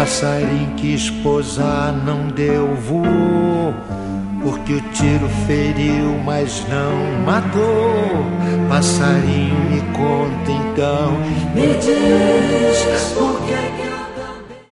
Passarinho quis pousar, não deu voo, porque o tiro feriu, mas não matou. Passarinho, me conta então, me diz por que